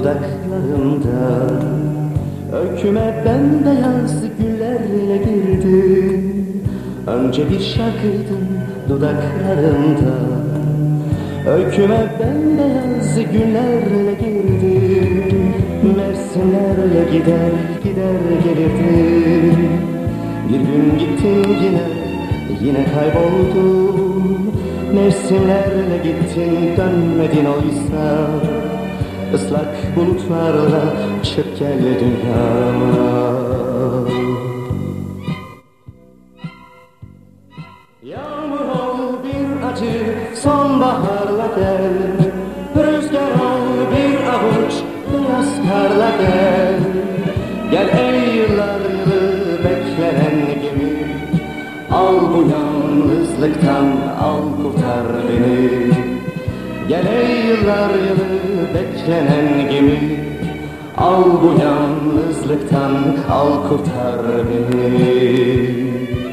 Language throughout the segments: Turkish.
dudaklarımda. Öyküme bembeyaz güllerle girdin. Önce bir şarkıydın dudaklarımda. Öyküme bembeyaz güllerle girdin. Mevsimlerle gider gider gelirdin. Bir gün gittin yine kayboldun. Mevsimlerle gittin dönmedin oysa. Islak bulutlarla çık gel dünyama. Yağmur ol bir acı sonbaharla gel. Rüzgar ol bir avuç beyaz karla gel. Gel ey yıllar yılı beklenen gemi. Al bu yalnızlıktan al kurtar beni. Gel ey yıllar yılı beklenen gemi. Al bu yalnızlıktan al kurtar beni.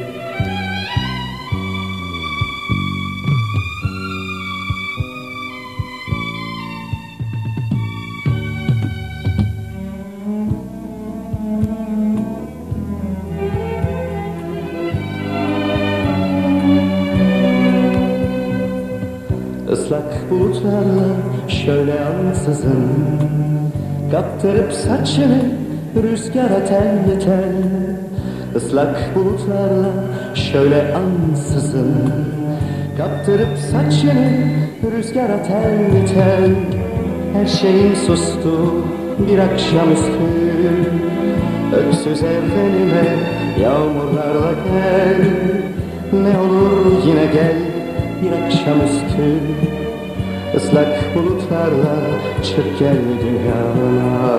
Islak bulutlarla şöyle ansızın kaptırıp saçını rüzgara tel tel. Islak bulutlarla şöyle ansızın kaptırıp saçını rüzgara tel tel. Her şeyim sustu bir akşamüstü. Öksüz evrenime yağmurlarla gel. Ne olur yine gel bir akşamüstü. Islak bulutlarla çık gel dünyama.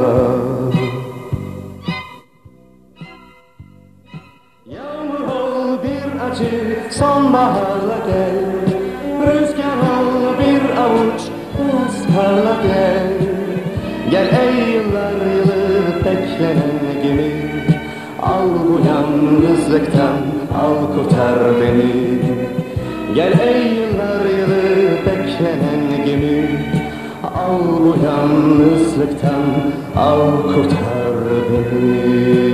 Yağmur ol bir acı sonbaharla gel. Rüzgar ol bir avuç beyaz karla gel. Gel ey yıllar yılı beklenen gemi. Al bu yalnızlıktan al kurtar beni. Gel ey yıllar yılı beklenen gemi. Al bu yalnızlıktan al kurtar beni.